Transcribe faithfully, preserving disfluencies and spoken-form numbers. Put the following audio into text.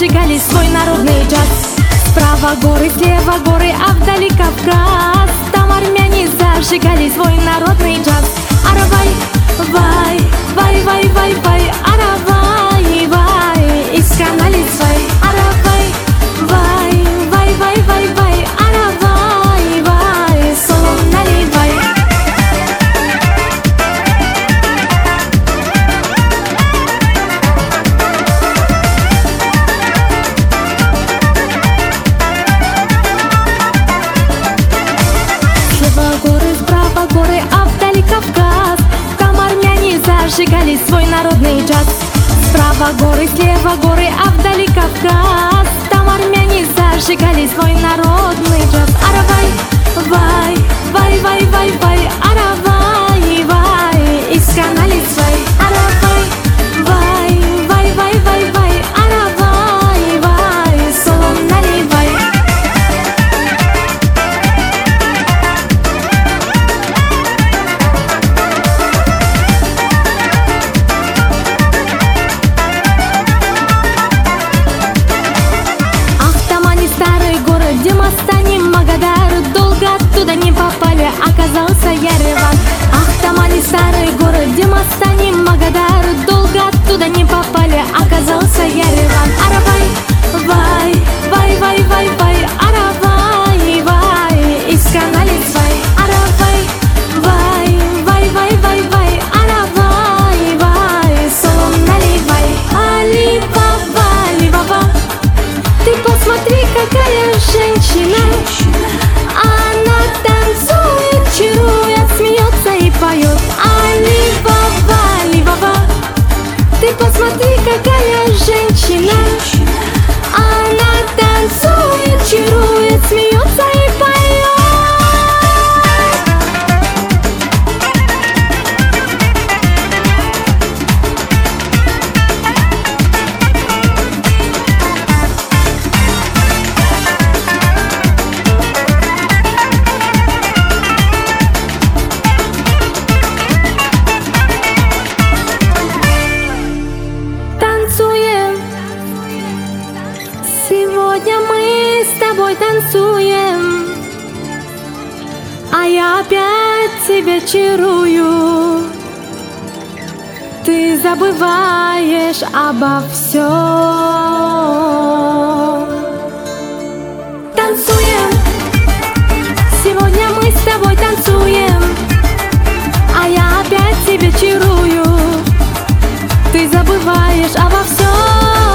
зажигали свой народный джаз. Справа горы, слева горы, а вдали Кавказ. Там армяне зажигали свой народный джаз. Аравай, вай, вай, вай, вай, вай, аравай, вай, из канали свай. Аравай, вай, вай, вай, вай, вай, аравай, вай, солом наливай. Слева горы, справа горы, а вдали Кавказ. Там армяне зажигали свой народный джаз. Справа горы, слева горы, а вдали Кавказ. Там армяне зажигали свой народный джаз. Аравай, вай, вай, вай, вай, вай, аравай, вай, из канали свай. Аравай, вай, вай, вай, вай, вай, аравай, вай, солом наливай. Старый город, где Мастани, Магадар, долго оттуда не попали, оказался Ереван. Ах, там они, старый город, где Мастани, Магадар, долго оттуда не попали, оказался Ереван. Аравай, вай, вай, вай, вай, вай, аравай, вай, из канали свай. Аравай, вай, вай, вай, вай, вай, аравай, вай, солом наливай. Али-баба, али-баба, ты посмотри, какая женщина. Она танцует, чарует, смеется и поет. Али-баба, али-баба, ты посмотри, какая женщина. Она танцует, чарует, смеется и поет. Сегодня мы с тобой танцуем, а я опять тебя чарую. Ты забываешь обо всем. Танцуем, сегодня мы с тобой танцуем, а я опять тебя чарую. Ты забываешь обо всем.